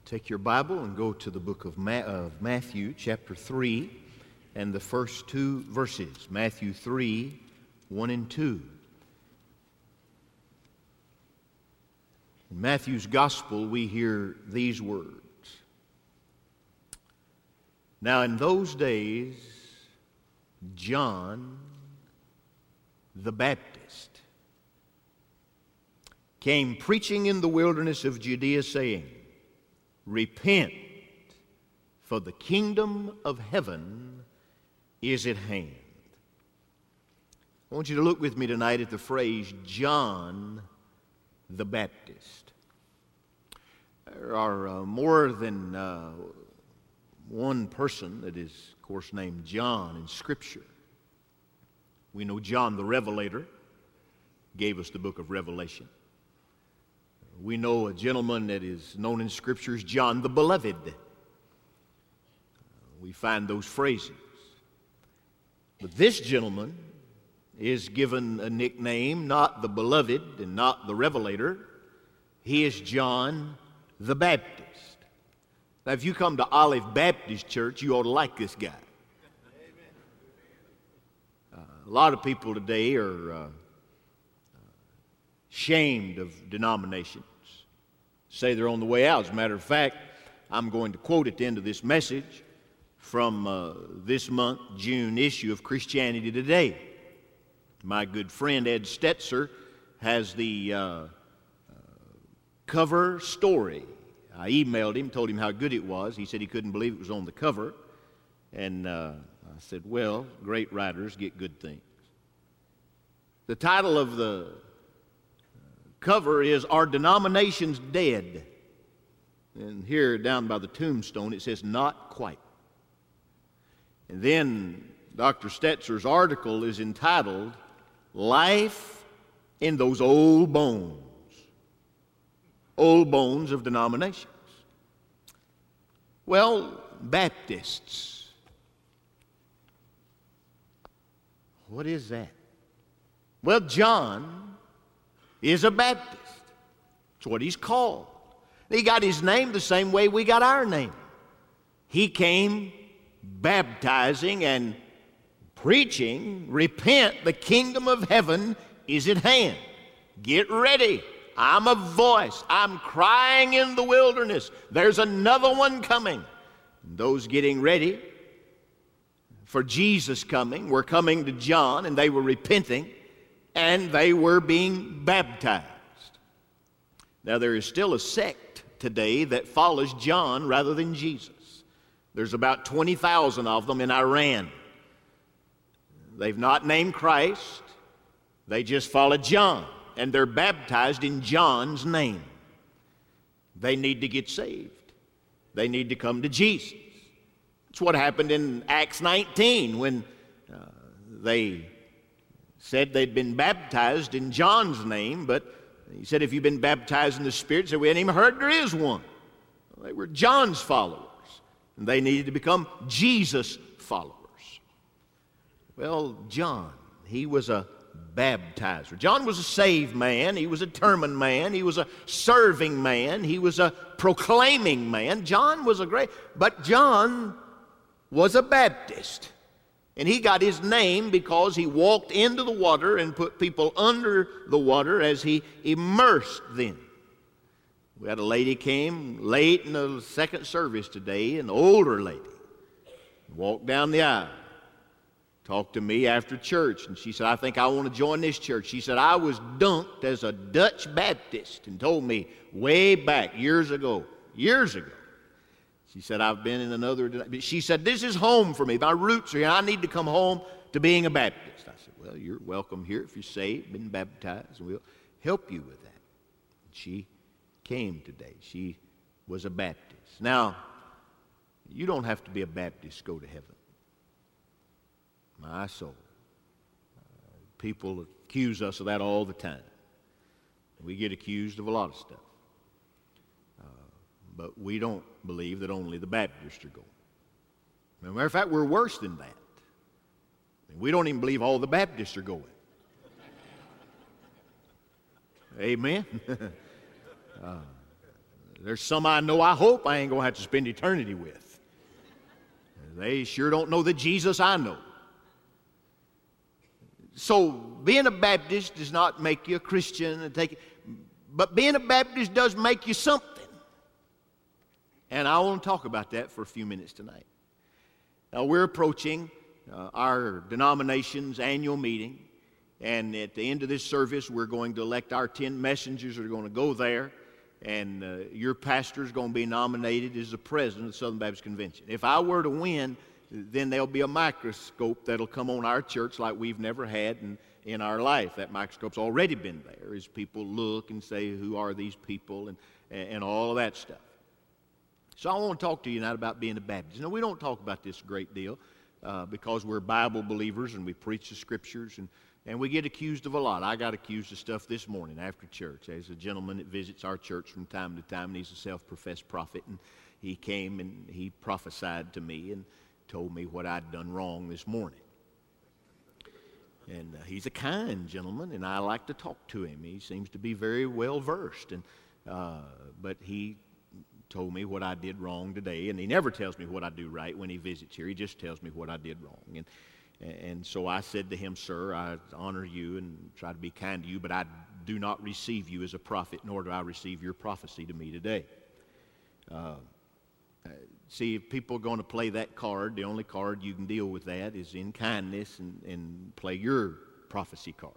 Take your Bible and go to the book of Matthew, chapter 3, and the first two verses. Matthew 3, 1 and 2. In Matthew's gospel, we hear these words. Now in those days, John the Baptist came preaching in the wilderness of Judea, saying, Repent, for the kingdom of heaven is at hand. I want you to look with me tonight at the phrase, John the Baptist. There are more than one person that is, of course, named John in Scripture. We know John the Revelator gave us the book of Revelation. We know a gentleman that is known in Scripture as John the Beloved. We find those phrases. But this gentleman is given a nickname, not the Beloved and not the Revelator. He is John the Baptist. Now, if you come to Olive Baptist Church, you ought to like this guy. A lot of people today are ashamed of denominations, say they're on the way out. As a matter of fact, I'm going to quote at the end of this message from this month, June issue of Christianity Today. My good friend Ed Stetzer has the cover story. I emailed him, told him how good it was. He said he couldn't believe it was on the cover. And I said, well, great writers get good things. The title of the cover is, Our Denomination's Dead? And here down by the tombstone it says, Not quite. And then Dr. Stetzer's article is entitled, Life in Those Old Bones. Old bones of denominations. Well, Baptists. What is that? Well, John is a Baptist. That's what he's called. He got his name the same way we got our name. He came baptizing and preaching, Repent, the kingdom of heaven is at hand. Get ready. I'm a voice. I'm crying in the wilderness. There's another one coming. And those getting ready for Jesus coming were coming to John, and they were repenting, and they were being baptized. Now, there is still a sect today that follows John rather than Jesus. There's about 20,000 of them in Iran. They've not named Christ. They just follow John, and they're baptized in John's name. They need to get saved. They need to come to Jesus. It's what happened in Acts 19 when they said they'd been baptized in John's name, but he said, if you've been baptized in the Spirit, he said, we hadn't even heard there is one. Well, they were John's followers, and they needed to become Jesus followers. Well, John, he was a baptizer. John was a saved man. He was a determined man. He was a serving man. He was a proclaiming man. John was but John was a Baptist. And he got his name because he walked into the water and put people under the water as he immersed them. We had a lady came late in the second service today, an older lady, walked down the aisle, talked to me after church, and she said, I think I want to join this church. She said, I was dunked as a Dutch Baptist, and told me way back years ago. She said, I've been in another, she said, this is home for me. My roots are here. I need to come home to being a Baptist. I said, well, you're welcome here if you're saved, been baptized, and we'll help you with that. And she came today. She was a Baptist. Now, you don't have to be a Baptist to go to heaven. My soul. People accuse us of that all the time. We get accused of a lot of stuff. But we don't believe that only the Baptists are going. As a matter of fact, we're worse than that. We don't even believe all the Baptists are going. Amen? There's some I know I hope I ain't going to have to spend eternity with. They sure don't know the Jesus I know. So being a Baptist does not make you a Christian, but being a Baptist does make you something. And I want to talk about that for a few minutes tonight. Now, we're approaching our denomination's annual meeting, and at the end of this service, we're going to elect our 10 messengers that are going to go there, and your pastor is going to be nominated as the president of the Southern Baptist Convention. If I were to win, then there'll be a microscope that'll come on our church like we've never had in our life. That microscope's already been there as people look and say, who are these people, and all of that stuff. So I want to talk to you tonight about being a Baptist. Now, we don't talk about this a great deal because we're Bible believers and we preach the Scriptures, and we get accused of a lot. I got accused of stuff this morning after church. There's a gentleman that visits our church from time to time, and he's a self-professed prophet, and he came and he prophesied to me and told me what I'd done wrong this morning. And he's a kind gentleman, and I like to talk to him. He seems to be very well versed, but he told me what I did wrong today, and he never tells me what I do right when he visits here. He just tells me what I did wrong. And so I said to him, sir, I honor you and try to be kind to you, but I do not receive you as a prophet, nor do I receive your prophecy to me today. See, if people are going to play that card, the only card you can deal with that is in kindness and play your prophecy card.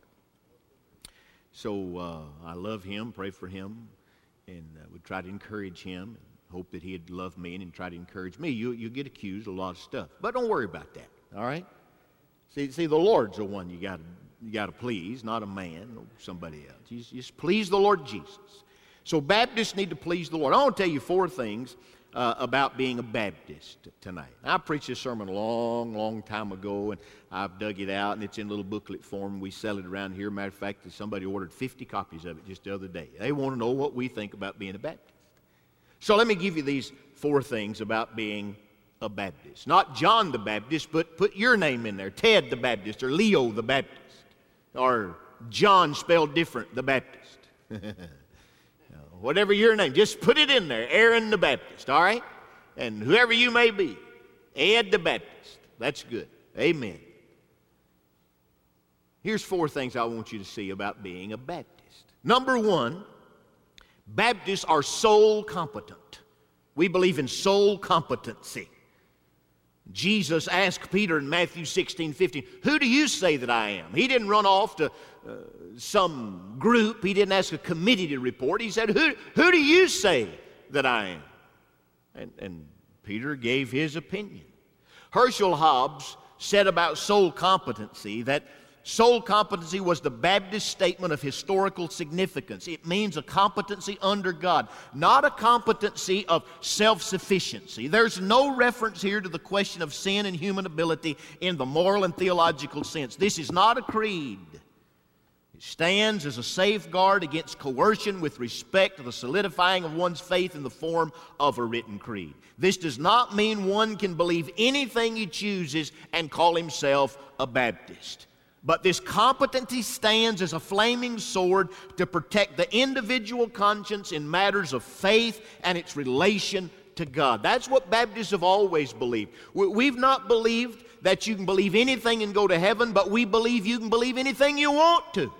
So I love him, pray for him, and would try to encourage him and hope that he'd love me and try to encourage me. You get accused of a lot of stuff, but don't worry about that, all right? See, the Lord's the one you got to please, not a man or somebody else. You just please the Lord Jesus. So Baptists need to please the Lord. I want to tell you 4 things about being a Baptist tonight. I preached this sermon a long time ago, and I've dug it out, and it's in a little booklet form. We sell it around here. Matter of fact, somebody ordered 50 copies of it just the other day. They want to know what we think about being a Baptist. So let me give you these 4 things about being a Baptist. Not John the Baptist, but put your name in there. Ted the Baptist, or Leo the Baptist, or John spelled different the Baptist. Whatever your name, just put it in there. Aaron the Baptist, all right? And whoever you may be, Ed the Baptist. That's good. Amen. Here's 4 things I want you to see about being a Baptist. Number 1, Baptists are soul competent. We believe in soul competency. Jesus asked Peter in Matthew 16:15, who do you say that I am? He didn't run off to some group. He didn't ask a committee to report. He said, who do you say that I am? And Peter gave his opinion. Herschel Hobbs said about soul competency that soul competency was the Baptist statement of historical significance. It means a competency under God, not a competency of self-sufficiency. There's no reference here to the question of sin and human ability in the moral and theological sense. This is not a creed. It stands as a safeguard against coercion with respect to the solidifying of one's faith in the form of a written creed. This does not mean one can believe anything he chooses and call himself a Baptist. But this competency stands as a flaming sword to protect the individual conscience in matters of faith and its relation to God. That's what Baptists have always believed. We've not believed that you can believe anything and go to heaven, but we believe you can believe anything you want to.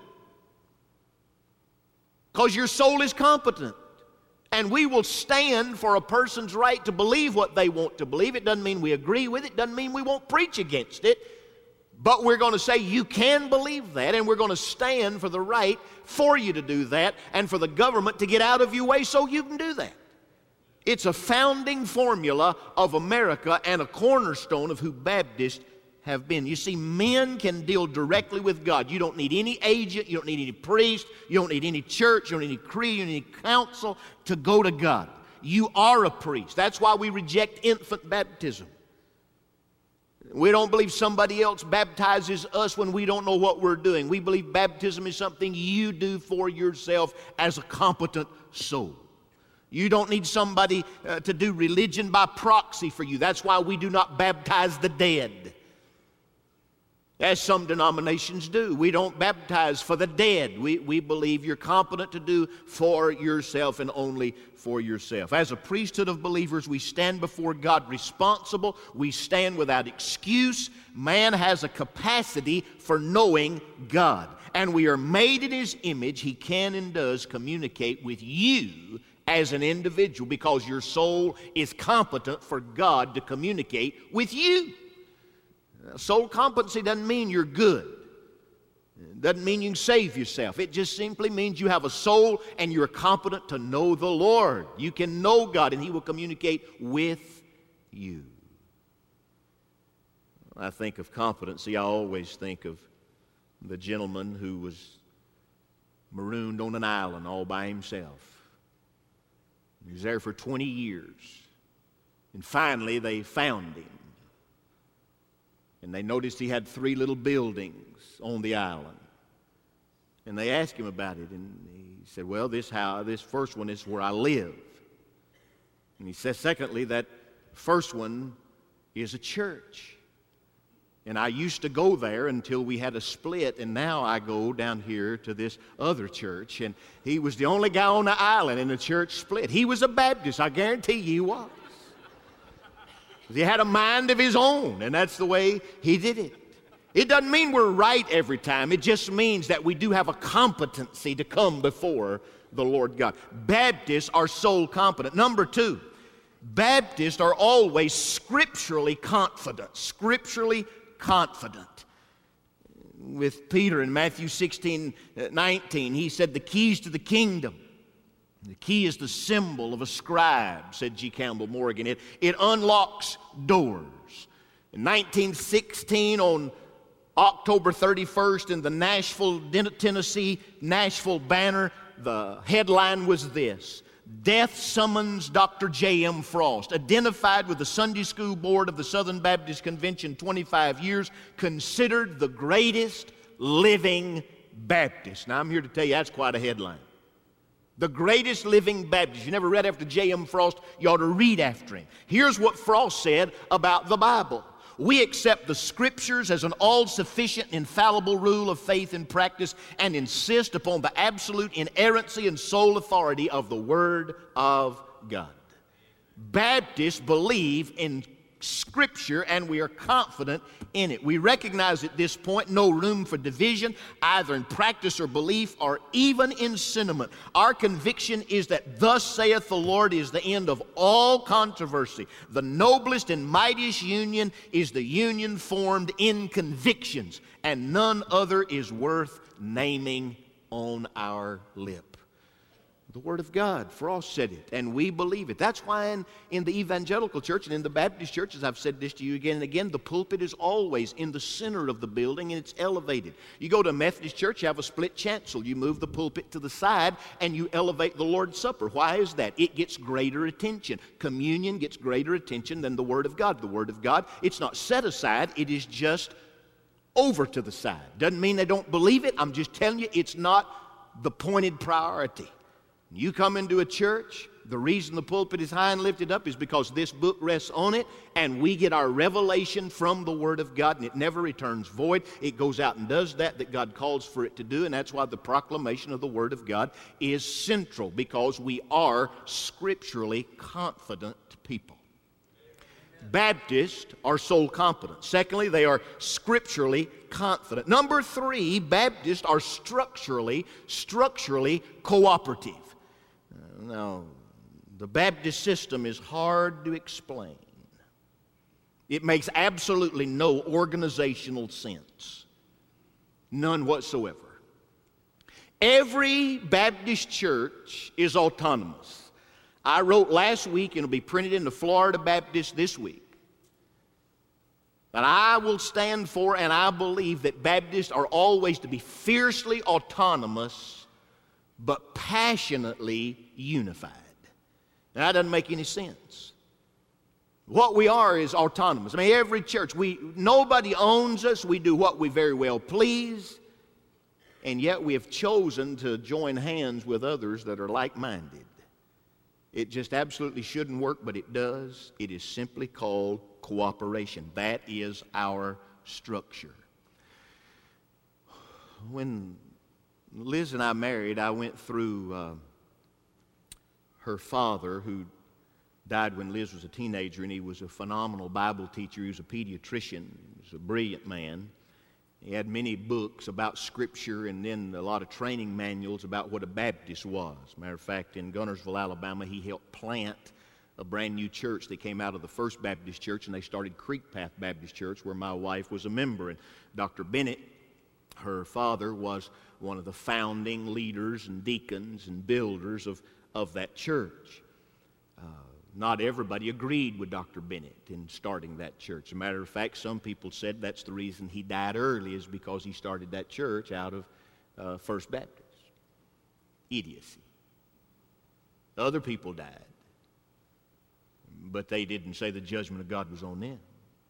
Because your soul is competent. And we will stand for a person's right to believe what they want to believe. It doesn't mean we agree with it. It doesn't mean we won't preach against it. But we're going to say you can believe that, and we're going to stand for the right for you to do that and for the government to get out of your way so you can do that. It's a founding formula of America and a cornerstone of who Baptists have been. You see, men can deal directly with God. You don't need any agent, you don't need any priest, you don't need any church, you don't need any creed, you don't need any council to go to God. You are a priest. That's why we reject infant baptism. We don't believe somebody else baptizes us when we don't know what we're doing. We believe baptism is something you do for yourself as a competent soul. You don't need somebody to do religion by proxy for you. That's why we do not baptize the dead. as some denominations do. We don't baptize for the dead. We believe you're competent to do for yourself and only for yourself. As a priesthood of believers, we stand before God responsible. We stand without excuse. Man has a capacity for knowing God, and we are made in His image. He can and does communicate with you as an individual because your soul is competent for God to communicate with you. Soul competency doesn't mean you're good. It doesn't mean you can save yourself. It just simply means you have a soul and you're competent to know the Lord. You can know God and He will communicate with you. When I think of competency, I always think of the gentleman who was marooned on an island all by himself. He was there for 20 years. And finally they found him. And they noticed he had 3 little buildings on the island. And they asked him about it, and he said, well, this first one is where I live. And he said, secondly, that first one is a church. And I used to go there until we had a split, and now I go down here to this other church. And he was the only guy on the island, and the church split. He was a Baptist, I guarantee you he was. He had a mind of his own, and that's the way he did it. It doesn't mean we're right every time. It just means that we do have a competency to come before the Lord God. Baptists are soul competent. Number 2, Baptists are always scripturally confident. Scripturally confident. With Peter in Matthew 16:19, he said, the keys to the kingdom. The key is the symbol of a scribe, said G. Campbell Morgan. It unlocks doors. In 1916, on October 31st, in the Nashville, Tennessee Nashville Banner, the headline was this: Death summons Dr. J.M. Frost, identified with the Sunday School Board of the Southern Baptist Convention 25 years, considered the greatest living Baptist. Now, I'm here to tell you that's quite a headline. The greatest living Baptist. You never read after J.M. Frost, you ought to read after him. Here's what Frost said about the Bible. We accept the Scriptures as an all-sufficient, infallible rule of faith and practice and insist upon the absolute inerrancy and sole authority of the Word of God. Baptists believe in Scripture, and we are confident in it. We recognize at this point no room for division, either in practice or belief, or even in sentiment. Our conviction is that thus saith the Lord is the end of all controversy. The noblest and mightiest union is the union formed in convictions, and none other is worth naming on our lip. The Word of God. Frost said it, and we believe it. That's why in the evangelical church and in the Baptist churches, I've said this to you again and again, the pulpit is always in the center of the building and it's elevated. You go to a Methodist church, you have a split chancel. You move the pulpit to the side and you elevate the Lord's Supper. Why is that? It gets greater attention. Communion gets greater attention than the Word of God. The Word of God, it's not set aside, it is just over to the side. Doesn't mean they don't believe it. I'm just telling you, it's not the pointed priority. You come into a church, the reason the pulpit is high and lifted up is because this book rests on it, and we get our revelation from the Word of God, and it never returns void. It goes out and does that God calls for it to do, and that's why the proclamation of the Word of God is central, because we are scripturally confident people. Baptists are soul competent. Secondly, they are scripturally confident. Number 3, Baptists are structurally cooperative. Now, the Baptist system is hard to explain. It makes absolutely no organizational sense. None whatsoever. Every Baptist church is autonomous. I wrote last week, and it'll be printed in the Florida Baptist this week, that I will stand for and I believe that Baptists are always to be fiercely autonomous but passionately unified. Now, that doesn't make any sense. What we are is autonomous. I mean, every church, nobody owns us. We do what we very well please, and yet we have chosen to join hands with others that are like-minded. It just absolutely shouldn't work, but it does. It is simply called cooperation. That is our structure. when Liz and I married, I went through her father, who died when Liz was a teenager, and he was a phenomenal Bible teacher. He was a pediatrician. He was a brilliant man. He had many books about Scripture and then a lot of training manuals about what a Baptist was. Matter of fact, in Gunnersville, Alabama, he helped plant a brand new church. They came out of the First Baptist Church, and they started Creek Path Baptist Church, where my wife was a member. And Dr. Bennett, her father, was one of the founding leaders and deacons and builders of that church. Not everybody agreed with Dr. Bennett in starting that church. As a matter of fact, some people said that's the reason he died early, is because he started that church out of First Baptist. Idiocy. Other people died, but they didn't say the judgment of God was on them.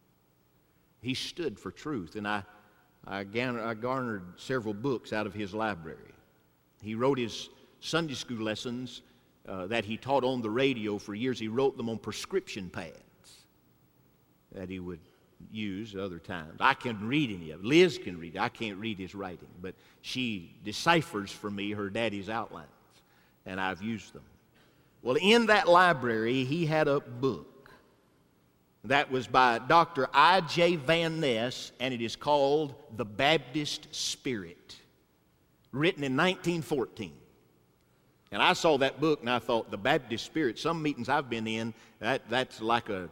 He stood for truth, and I garnered several books out of his library. He wrote his Sunday school lessons that he taught on the radio for years. He wrote them on prescription pads that he would use at other times. I can't read any of it. Liz can read it. I can't read his writing, but she deciphers for me her daddy's outlines, and I've used them. Well, in that library, he had a book that was by Dr. I.J. Van Ness, and it is called The Baptist Spirit, written in 1914. And I saw that book and I thought, the Baptist Spirit, some meetings I've been in, that's like a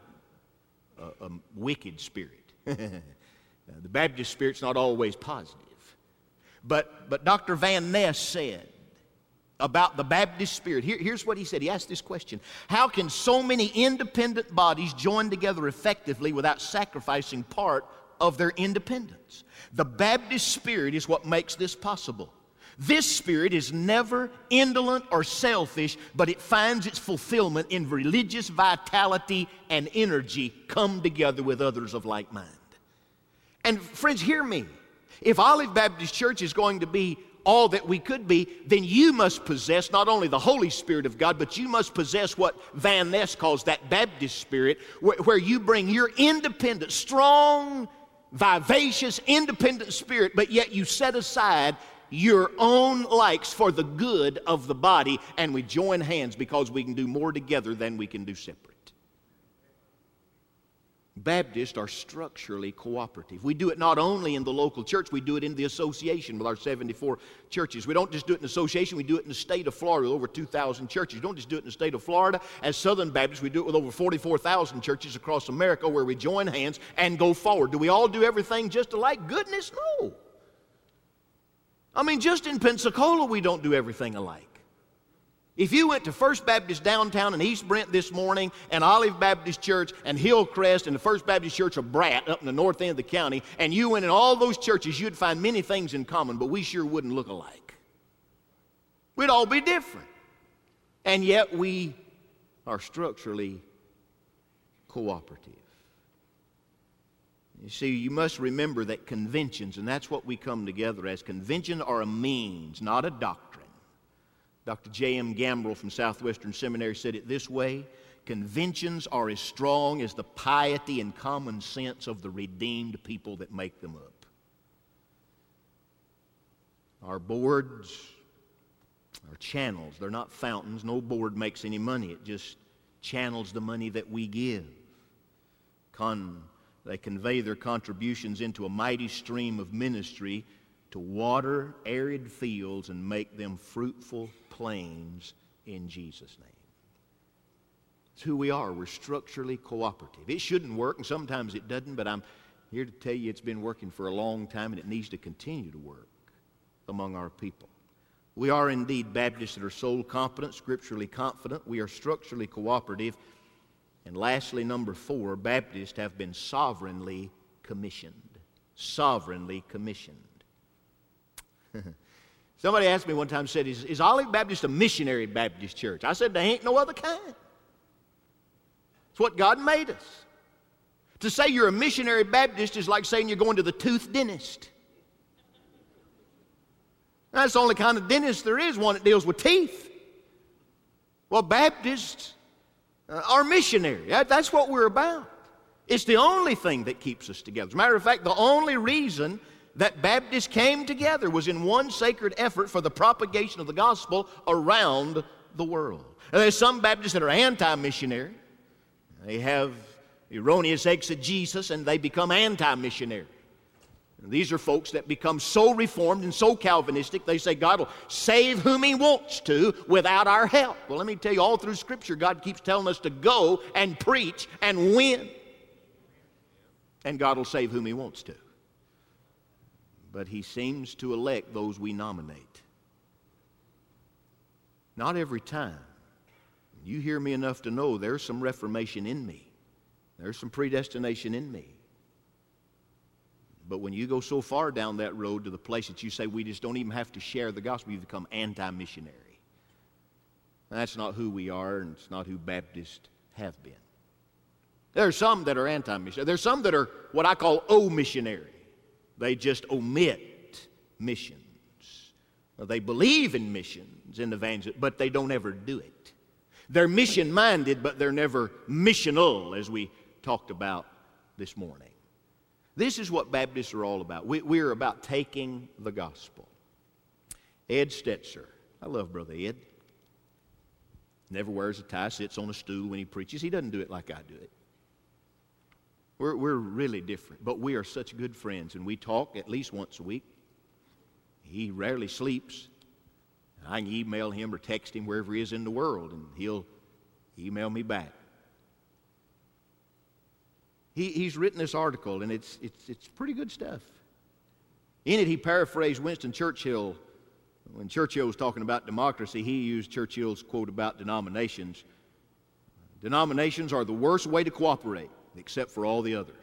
wicked spirit. The Baptist Spirit's not always positive. But Dr. Van Ness said about the Baptist Spirit, here's what he said. He asked this question: how can so many independent bodies join together effectively without sacrificing part of their independence? The Baptist Spirit is what makes this possible. This spirit is never indolent or selfish, but it finds its fulfillment in religious vitality and energy come together with others of like mind. And friends, hear me. If Olive Baptist Church is going to be all that we could be, then you must possess not only the Holy Spirit of God, but you must possess what Van Ness calls that Baptist Spirit, where you bring your independent, strong, vivacious, independent spirit, but yet you set aside your own likes for the good of the body, and we join hands because we can do more together than we can do separate. Baptists are structurally cooperative. We do it not only in the local church, we do it in the association with our 74 churches. We don't just do it in association, we do it in the state of Florida, over 2,000 churches. We don't just do it in the state of Florida. As Southern Baptists, we do it with over 44,000 churches across America, where we join hands and go forward. Do we all do everything just alike? Goodness, no. I mean, just in Pensacola, we don't do everything alike. If you went to First Baptist downtown in East Brent this morning, and Olive Baptist Church, and Hillcrest, and the First Baptist Church of Bratt up in the north end of the county, and you went in all those churches, you'd find many things in common, but we sure wouldn't look alike. We'd all be different. And yet we are structurally cooperative. You see, you must remember that conventions, and that's what we come together as, conventions are a means, not a doctrine. Dr. J.M. Gambrell from Southwestern Seminary said it this way: conventions are as strong as the piety and common sense of the redeemed people that make them up. Our boards are channels. They're not fountains. No board makes any money. It just channels the money that we give. They convey their contributions into a mighty stream of ministry to water arid fields and make them fruitful plains in Jesus' name. It's who we are. We're structurally cooperative. It shouldn't work, and sometimes it doesn't, but I'm here to tell you it's been working for a long time, and it needs to continue to work among our people. We are indeed Baptists that are soul competent, scripturally confident. We are structurally cooperative. And lastly, number 4, Baptists have been sovereignly commissioned. Sovereignly commissioned. Somebody asked me one time, said, is Olive Baptist a missionary Baptist church? I said, there ain't no other kind. It's what God made us. To say you're a missionary Baptist is like saying you're going to the tooth dentist. That's the only kind of dentist there is, one that deals with teeth. Well, Baptists are missionary. That's what we're about. It's the only thing that keeps us together. As a matter of fact, the only reason that Baptists came together was in one sacred effort for the propagation of the gospel around the world. Now, there's some Baptists that are anti-missionary. They have erroneous exegesis and they become anti-missionary. These are folks that become so reformed and so Calvinistic, they say God will save whom He wants to without our help. Well, let me tell you, all through Scripture, God keeps telling us to go and preach and win. And God will save whom He wants to. But He seems to elect those we nominate. Not every time. You hear me enough to know there's some reformation in me. There's some predestination in me. But when you go so far down that road to the place that you say we just don't even have to share the gospel, you become anti-missionary. That's not who we are, and it's not who Baptists have been. There are some that are anti-missionary. There's some that are what I call O-missionary. They just omit missions. They believe in missions and evangelism, but they don't ever do it. They're mission-minded, but they're never missional, as we talked about this morning. This is what Baptists are all about. We're about taking the gospel. Ed Stetzer. I love Brother Ed. Never wears a tie, sits on a stool when he preaches. He doesn't do it like I do it. We're really different, but we are such good friends, and we talk at least once a week. He rarely sleeps. I can email him or text him wherever he is in the world, and he'll email me back. He's written this article, and it's pretty good stuff. In it, he paraphrased Winston Churchill. When Churchill was talking about democracy, he used Churchill's quote about denominations. Denominations are the worst way to cooperate, except for all the others.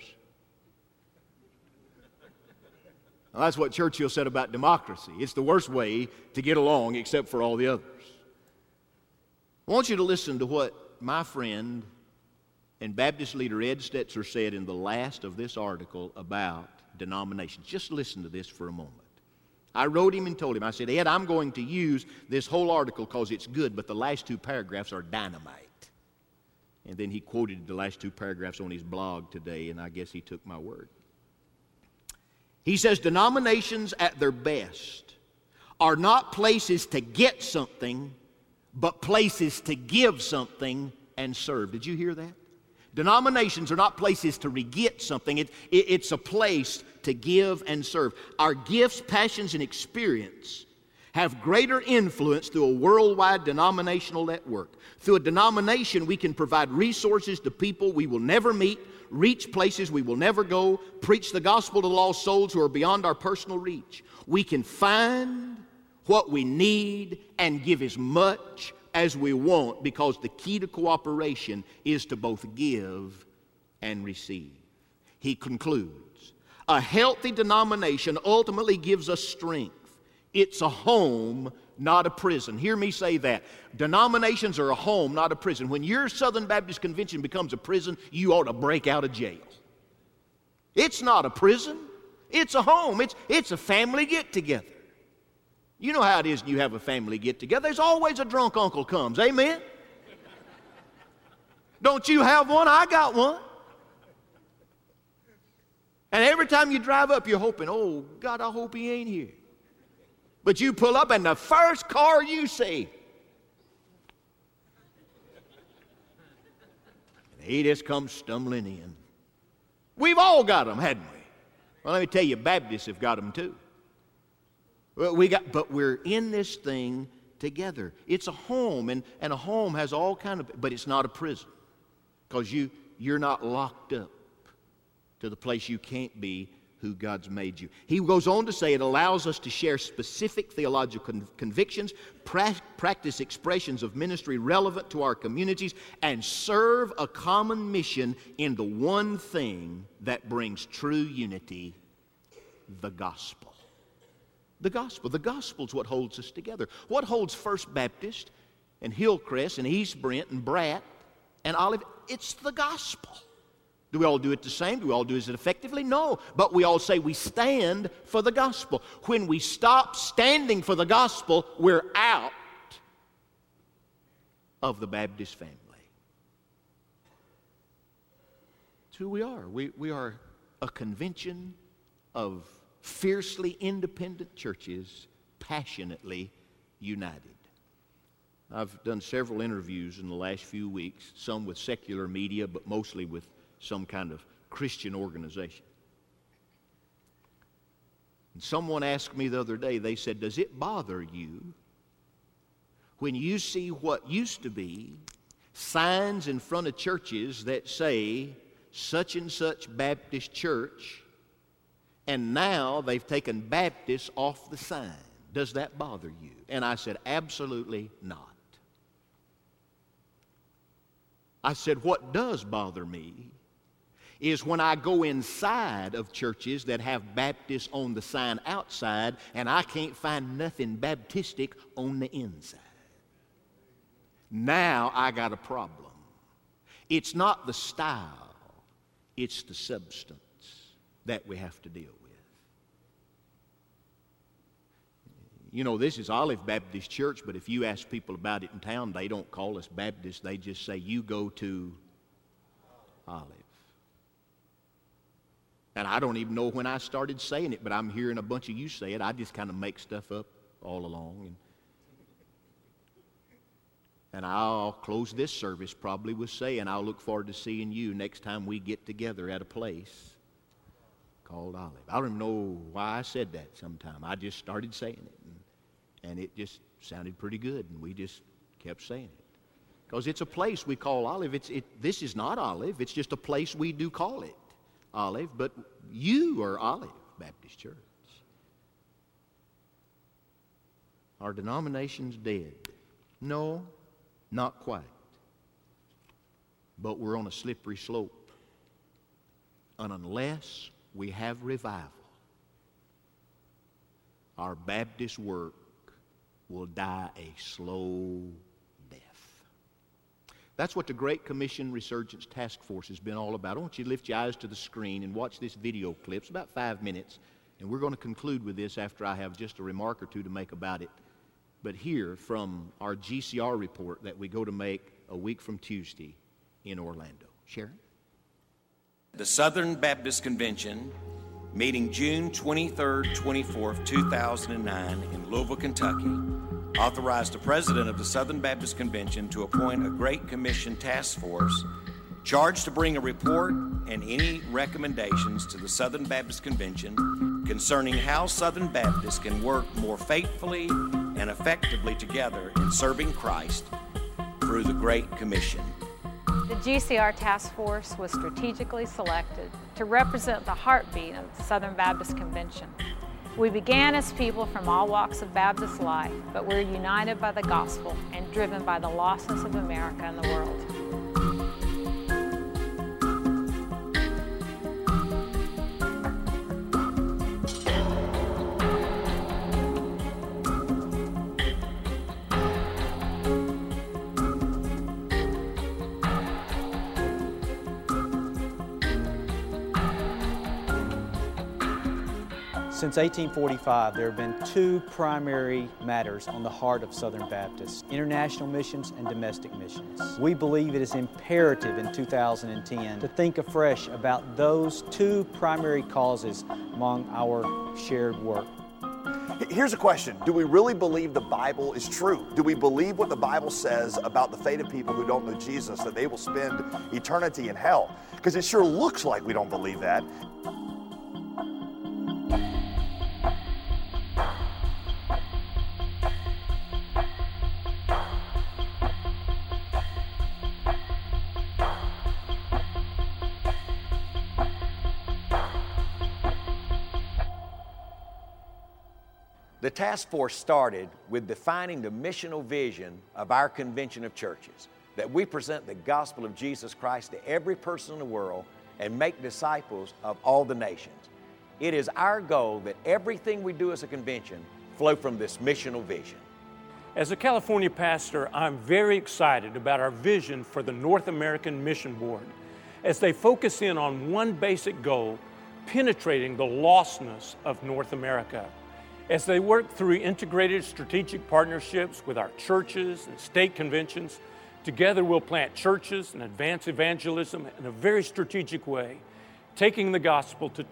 Now, that's what Churchill said about democracy. It's the worst way to get along, except for all the others. I want you to listen to what my friend and Baptist leader Ed Stetzer said in the last of this article about denominations. Just listen to this for a moment. I wrote him and told him, I said, Ed, I'm going to use this whole article because it's good, but the last two paragraphs are dynamite. And then he quoted the last two paragraphs on his blog today, and I guess he took my word. He says, denominations at their best are not places to get something, but places to give something and serve. Did you hear that? Denominations are not places to re-get something. It's a place to give and serve. Our gifts, passions, and experience have greater influence through a worldwide denominational network. Through a denomination, we can provide resources to people we will never meet, reach places we will never go, preach the gospel to lost souls who are beyond our personal reach. We can find what we need and give as much as we want, because the key to cooperation is to both give and receive. He concludes, a healthy denomination ultimately gives us strength. It's a home, not a prison. Hear me say that. Denominations are a home, not a prison. When your Southern Baptist Convention becomes a prison, you ought to break out of jail. It's not a prison. It's a home. It's a family get-together. You know how it is when you have a family get-together. There's always a drunk uncle comes. Amen? Don't you have one? I got one. And every time you drive up, you're hoping, oh, God, I hope he ain't here. But you pull up, and the first car you see, he just comes stumbling in. We've all got them, hadn't we? Well, let me tell you, Baptists have got them too. But we're in this thing together. It's a home, and a home has all kind of, but it's not a prison, because you're not locked up to the place you can't be who God's made you. He goes on to say it allows us to share specific theological convictions, practice expressions of ministry relevant to our communities, and serve a common mission in the one thing that brings true unity, the gospel. The gospel. The gospel is what holds us together. What holds First Baptist and Hillcrest and East Brent and Bratt and Olive? It's the gospel. Do we all do it the same? Do we all do it effectively? No. But we all say we stand for the gospel. When we stop standing for the gospel, we're out of the Baptist family. It's who we are. We are a convention of fiercely independent churches passionately united. I've done several interviews in the last few weeks, some with secular media, but mostly with some kind of Christian organization. And someone asked me the other day, they said, does it bother you when you see what used to be signs in front of churches that say such and such Baptist church, and now they've taken Baptist off the sign? Does that bother you? And I said, absolutely not. I said, what does bother me is when I go inside of churches that have Baptist on the sign outside and I can't find nothing Baptistic on the inside. Now I got a problem. It's not the style, it's the substance that we have to deal with. You know, this is Olive Baptist Church, but if you ask people about it in town, they don't call us Baptists. They just say, you go to Olive. And I don't even know when I started saying it, but I'm hearing a bunch of you say it. I just kind of make stuff up all along. And I'll close this service probably with saying, I'll look forward to seeing you next time we get together at a place called Olive. I don't even know why I said that sometime. I just started saying it. And it just sounded pretty good, and we just kept saying it. Because it's a place we call Olive. This is not Olive. It's just a place we do call it Olive, but you are Olive Baptist Church. Our denomination's dead. No, not quite. But we're on a slippery slope. And unless we have revival, our Baptist work will die a slow death. That's what the Great Commission Resurgence Task Force has been all about. I want you to lift your eyes to the screen and watch this video clip. It's about 5 minutes, and we're going to conclude with this after I have just a remark or two to make about it. But hear from our GCR report that we go to make a week from Tuesday in Orlando. Sharon? The Southern Baptist Convention, meeting June 23rd, 24th, 2009 in Louisville, Kentucky, authorized the President of the Southern Baptist Convention to appoint a Great Commission Task Force charged to bring a report and any recommendations to the Southern Baptist Convention concerning how Southern Baptists can work more faithfully and effectively together in serving Christ through the Great Commission. The GCR Task Force was strategically selected to represent the heartbeat of the Southern Baptist Convention. We began as people from all walks of Baptist life, but we're united by the gospel and driven by the lostness of America and the world. Since 1845, there have been two primary matters on the heart of Southern Baptists: international missions and domestic missions. We believe it is imperative in 2010 to think afresh about those two primary causes among our shared work. Here's a question. Do we really believe the Bible is true? Do we believe what the Bible says about the fate of people who don't know Jesus, that they will spend eternity in hell? Because it sure looks like we don't believe that. The task force started with defining the missional vision of our convention of churches, that we present the gospel of Jesus Christ to every person in the world and make disciples of all the nations. It is our goal that everything we do as a convention flow from this missional vision. As a California pastor, I'm very excited about our vision for the North American Mission Board as they focus in on one basic goal: penetrating the lostness of North America. As they work through integrated strategic partnerships with our churches and state conventions, together we'll plant churches and advance evangelism in a very strategic way, taking the gospel to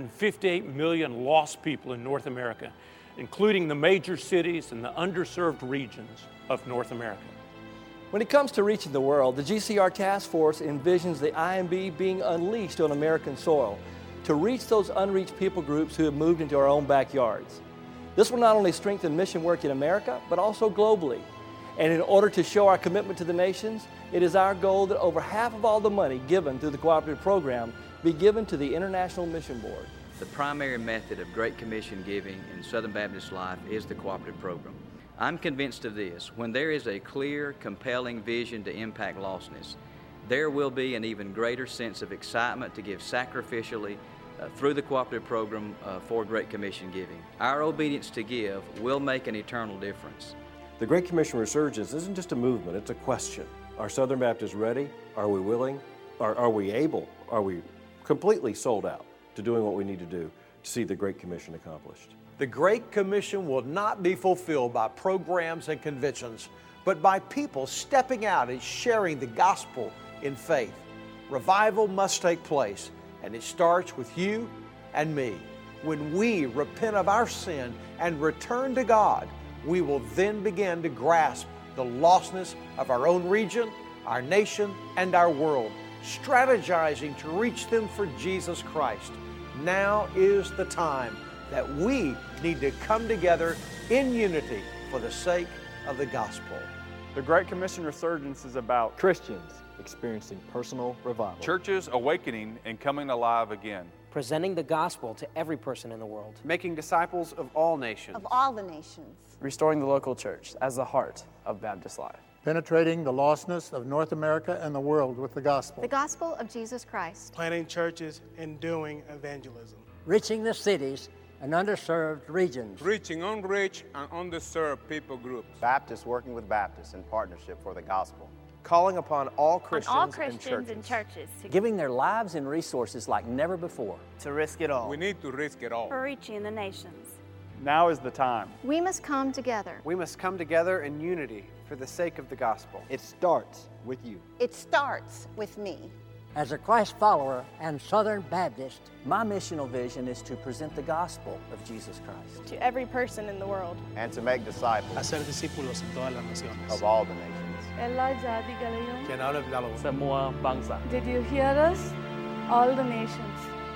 258 million lost people in North America, including the major cities and the underserved regions of North America. When it comes to reaching the world, the GCR Task Force envisions the IMB being unleashed on American soil to reach those unreached people groups who have moved into our own backyards. This will not only strengthen mission work in America, but also globally. And in order to show our commitment to the nations, it is our goal that over half of all the money given through the cooperative program be given to the International Mission Board. The primary method of Great Commission giving in Southern Baptist life is the cooperative program. I'm convinced of this: when there is a clear, compelling vision to impact lostness, there will be an even greater sense of excitement to give sacrificially through the cooperative program for Great Commission giving. Our obedience to give will make an eternal difference. The Great Commission Resurgence isn't just a movement, it's a question. Are Southern Baptists ready? Are we willing? Are we able? Are we completely sold out to doing what we need to do to see the Great Commission accomplished? The Great Commission will not be fulfilled by programs and conventions, but by people stepping out and sharing the gospel in faith. Revival must take place, and it starts with you and me. When we repent of our sin and return to God, we will then begin to grasp the lostness of our own region, our nation, and our world, strategizing to reach them for Jesus Christ. Now is the time that we need to come together in unity for the sake of the gospel. The Great Commission Resurgence is about Christians experiencing personal revival, churches awakening and coming alive again, presenting the gospel to every person in the world, making disciples of all nations, of all the nations, restoring the local church as the heart of Baptist life, penetrating the lostness of North America and the world with the gospel of Jesus Christ, planting churches and doing evangelism, reaching the cities and underserved regions, reaching unreached and underserved people groups, Baptists working with Baptists in partnership for the gospel, calling upon all Christians, and churches to giving their lives and resources like never before, to risk it all. We need to risk it all for reaching the nations. Now is the time. We must come together. We must come together in unity for the sake of the gospel. It starts with you. It starts with me. As a Christ follower and Southern Baptist, my missional vision is to present the gospel of Jesus Christ to every person in the world, and to make disciples hacer discípulos en todas las naciones, of all the nations. Semua bangsa. Did you hear us? All the nations.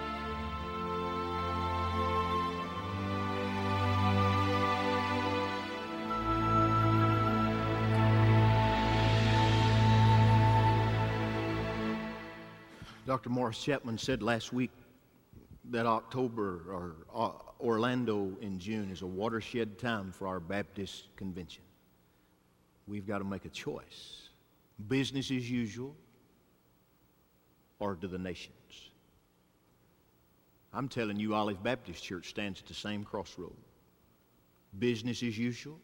Dr. Morris Chapman said last week that October or Orlando in June is a watershed time for our Baptist convention. We've got to make a choice. Business as usual or to the nations. I'm telling you, Olive Baptist Church stands at the same crossroad. Business as usual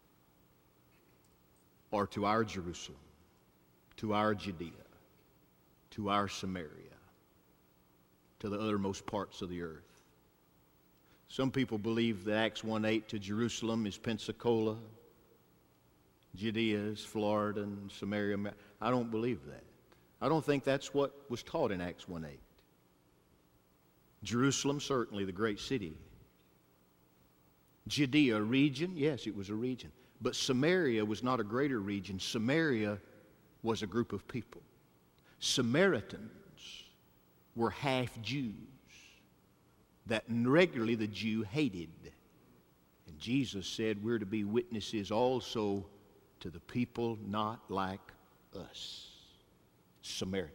or to our Jerusalem, to our Judea, to our Samaria, to the uttermost parts of the earth. Some people believe that Acts 1:8 to Jerusalem is Pensacola, Judea is Florida, and Samaria. I don't believe that. I don't think that's what was taught in Acts 1:8. Jerusalem, certainly the great city. Judea, a region? Yes, it was a region. But Samaria was not a greater region. Samaria was a group of people. Samaritans were half Jews that regularly the Jew hated. And Jesus said we're to be witnesses also to the people not like us, Samaritans.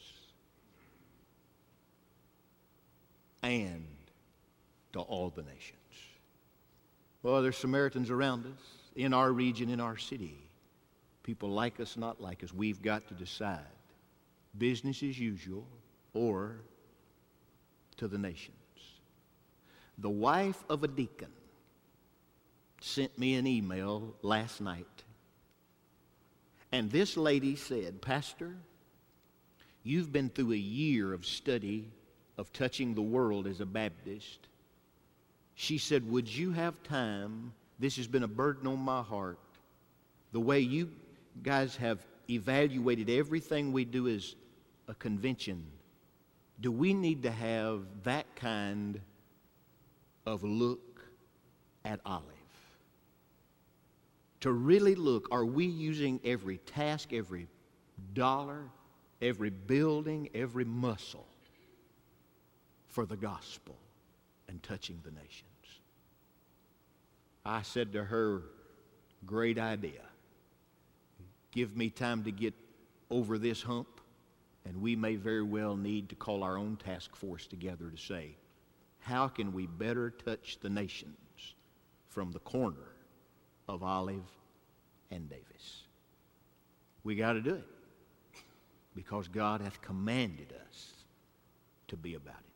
And to all the nations. Well, there's Samaritans around us, in our region, in our city. People like us, not like us. We've got to decide. Business as usual or to the nations. The wife of a deacon sent me an email last night. And this lady said, Pastor, you've been through a year of study of touching the world as a Baptist. She said, would you have time? This has been a burden on my heart. The way you guys have evaluated everything we do as a convention. do we need to have that kind of look at Olive? To really look, are we using every task, every dollar, every building, every muscle for the gospel and touching the nations? I said to her, great idea. Give me time to get over this hump, and we may very well need to call our own task force together to say, how can we better touch the nations from the corner of Olive and Davis? We got to do it because God hath commanded us to be about it.